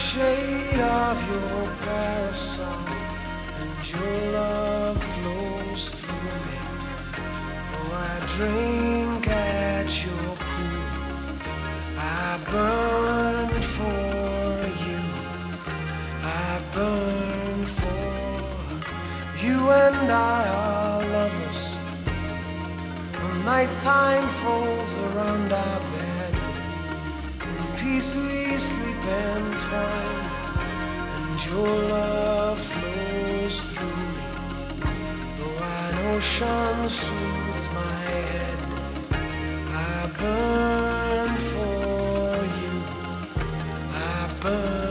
shade of your parasol, and your love flows through me. Though I drink at your pool, I burn for you. I burn for you, and I are lovers. When nighttime falls around our bed, in peace we sleep entwined, and your love flows through me. Though an ocean soothes my head, I burn for you. I burn.